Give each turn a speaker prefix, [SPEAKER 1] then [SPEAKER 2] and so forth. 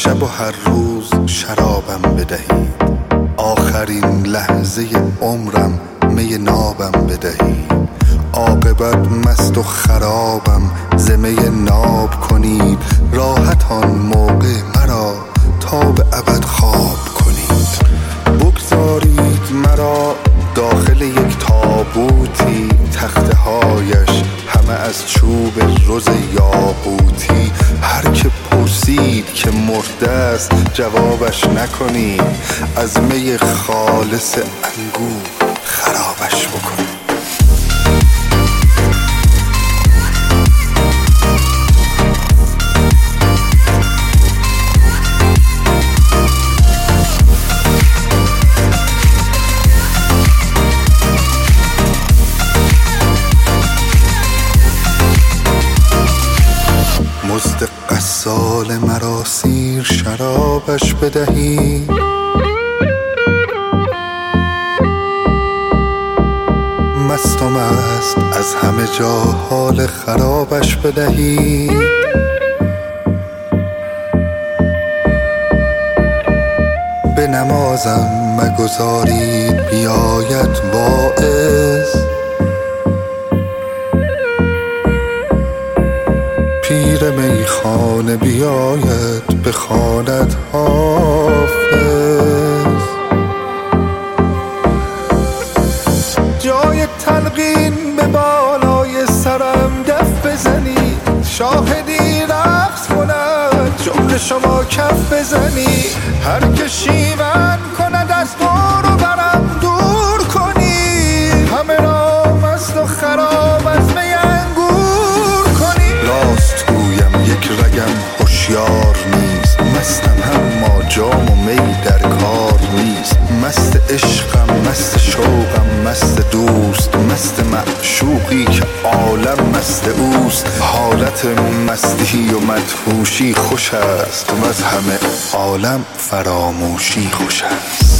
[SPEAKER 1] شب و هر روز شرابم بدهید، آخرین لحظه عمرم می نابم بدهید. عاقبت مست و خرابم ز می ناب کنید، راحت آن موقع مرا تا به ابد خواب کنید. بگذارید مرا داخل یک تابوتی، تخته هایش همه از چوب رز یاقوتی. هر که پرسید که مرده است جوابش نکنید، از می خالص انگور خرابش بکنید. مزد قصال مرا سیر شرابش بدهی، مست و مست از همه جا حال خرابش بدهی. به نمازم مگذارید بیاید واعظ، پیر میخانه بیاید بخواند حافظ. جای تلقین به بالای سرم دف بزنید، شاهدی رقص کند جمله شما کف بزنید. هر که شیون کند از دور و برم دور کنید، همه را مست و خراب از می انگور کنید. راست گویم یک رگم هوشیار نیست، مستم اما جام و می در کار نیست. مست عشقم، مست شوقم، مست دوست، مست معشوقی که عالم مست اوست. حالت مستی و مدهوشی خوش است و از همه عالم فراموشی خوش است.